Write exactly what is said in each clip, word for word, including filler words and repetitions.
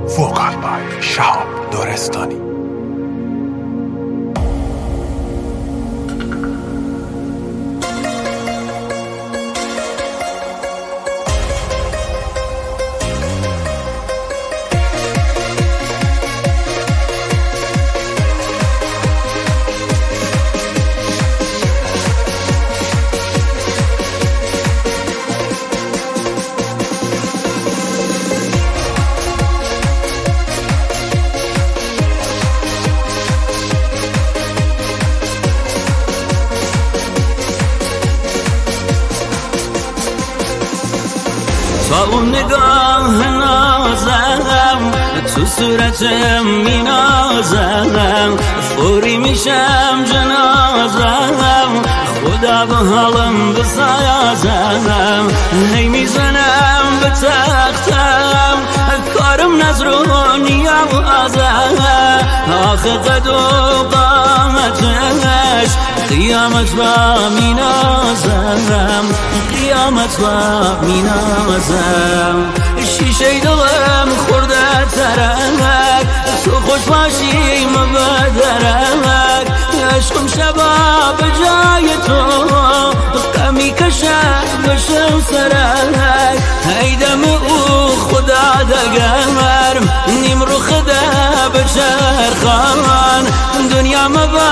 وکال بای شهاب دورستانی. با اون نگاه نازم تو صورتم می نازم، فوری میشم جنازم، خدا به حالم بسازم. هی میزنم به تختم کارم نظرونی آوازم، آخه قد و قامتش قیامت با می نازم، قیامت با می نازم. شیشه دلم خورده ترک، تو خوش باشی مبادرک، عشقم شبا به جای تو غمی کشد بشم سرک. هیدم او خدا دگر نیم رو خدا بچرخان، دنیا مبا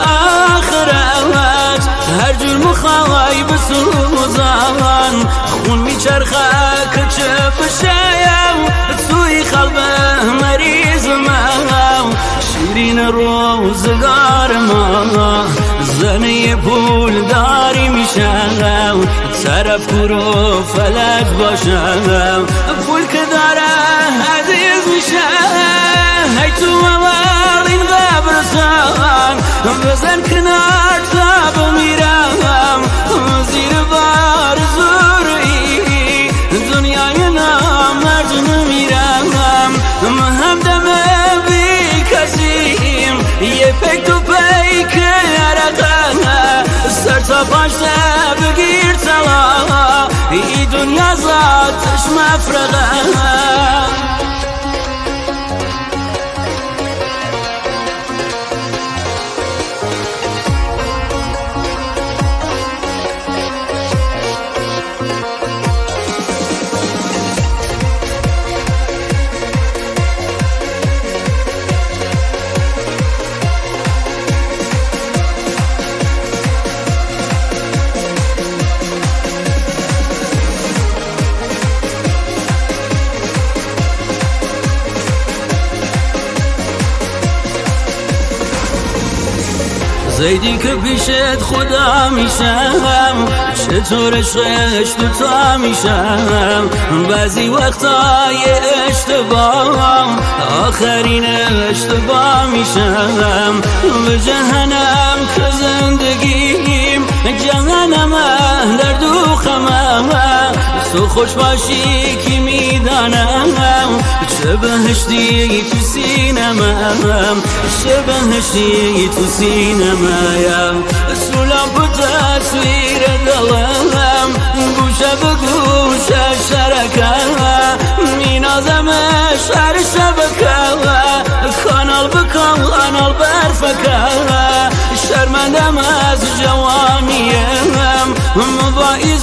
آخرت هر جور مخوای بسوزان. خون میچرخه کچه بشیم توی قلبه مریض ما، شیرین روزگار ما زنه پول داری میشم، طرف کرو فلج باشم، پول که داره عزیز میشه. هی تو اول این قبرستان بزن کنار تا بمیرم، زیر بار زوری دنیای نامرد نمیرم. همدم بی کسیم یه پک تو پیک عرقه، سر تا پاشته بگیر تلا ای دنیا ذاتش مفرقه. زیدی که پیشت خدا میشم، چطور عشقش دوتا میشم. بعضی وقتای اشتباه آخرین اشتباه میشم. به جهنم که زندگیم جهنم در دو خمم، تو خوش باشی کی میدانم، چه بهشتی تو سینمم، چه بهشتی تو سینمم. سولم به تصویر دلم گوشه به گوشه شرکم، مینازمش هر شبکه کانال به کانال برفکه. شرمندم از جوانیم با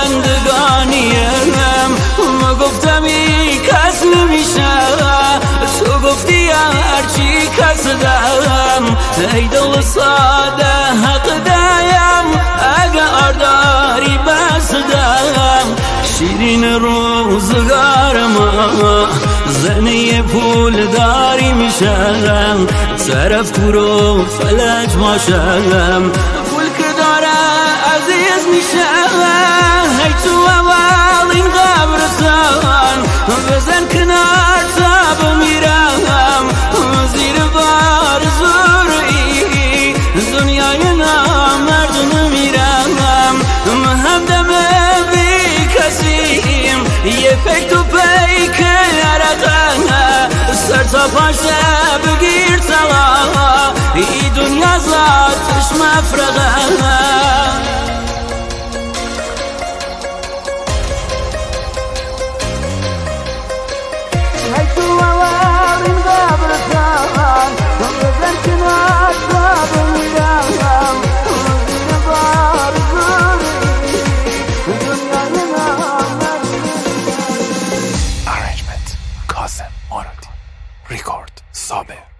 زندگانیم، گفتم ای کس نمیشه، تو گفتی هرچی کس دارم. ای دل ساده حق دایم اگه آرداری بس دارم. شیرین روزگار ما زنه پول داری میشم، طرف کرو فلج باشم، پول که داره عزیز میشه. هی تو اول این قبرستان بزن کنار تا بمیرم، زیر بار زوری دنیای نامرد نمیرم. همدم بی کسیم یه پک تو پیک عرقه، سر تا پاشته بگیر تلا ای دنیا ذاتش مفرقه. Hey, کاظم مرادی. ریکورد صابر.